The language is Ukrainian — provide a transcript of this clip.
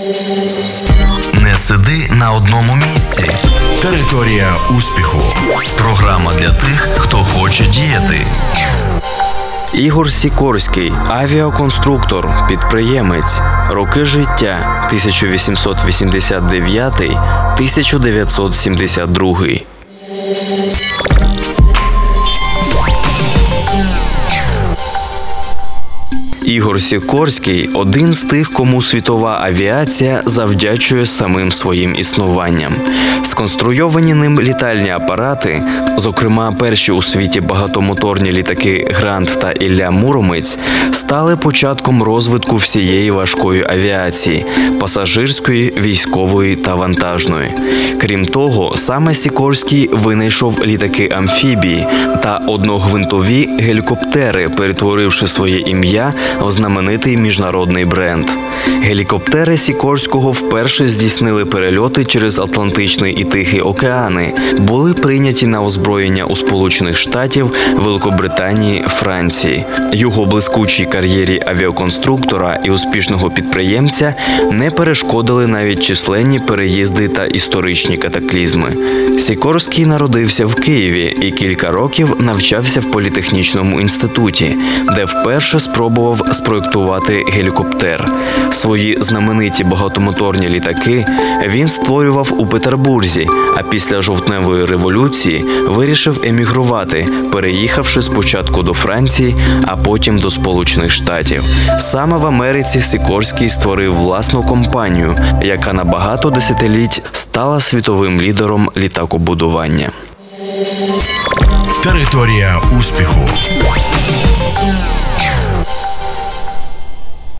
Не сиди на одному місці. Територія успіху. Програма для тих, хто хоче діяти. Ігор Сікорський – авіаконструктор, підприємець. Роки життя – 1889-1972. Ігор Сікорський – один з тих, кому світова авіація завдячує самим своїм існуванням. Сконструйовані ним літальні апарати, зокрема перші у світі багатомоторні літаки «Грант» та «Ілля Муромець», стали початком розвитку всієї важкої авіації – пасажирської, військової та вантажної. Крім того, саме Сікорський винайшов літаки-амфібії та одногвинтові гелікоптери, перетворивши своє ім'я в знаменитий міжнародний бренд. Гелікоптери Сікорського вперше здійснили перельоти через Атлантичний і Тихий океани, були прийняті на озброєння у Сполучених Штатів, Великобританії, Франції. Його блискучій кар'єрі авіаконструктора і успішного підприємця не перешкодили навіть численні переїзди та історичні катаклізми. Сікорський народився в Києві і кілька років навчався в політехнічному інституті, де вперше спробував спроєктувати гелікоптер. Свої знамениті багатомоторні літаки він створював у Петербурзі, а після жовтневої революції вирішив емігрувати, переїхавши спочатку до Франції, а потім до Сполучених Штатів. Саме в Америці Сікорський створив власну компанію, яка на багато десятиліть стала світовим лідером літакобудування. Територія успіху.